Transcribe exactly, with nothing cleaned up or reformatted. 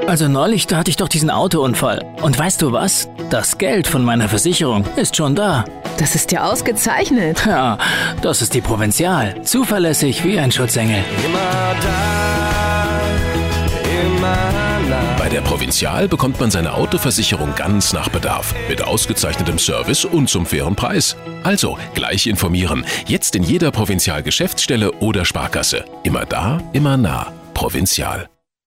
Also neulich, da hatte ich doch diesen Autounfall. Und weißt du was? Das Geld von meiner Versicherung ist schon da. Das ist ja ausgezeichnet. Ja, das ist die Provinzial. Zuverlässig wie ein Schutzengel. Immer da, immer nah. Bei der Provinzial bekommt man seine Autoversicherung ganz nach Bedarf. Mit ausgezeichnetem Service und zum fairen Preis. Also, gleich informieren. Jetzt in jeder Provinzial-Geschäftsstelle oder Sparkasse. Immer da, immer nah. Provinzial.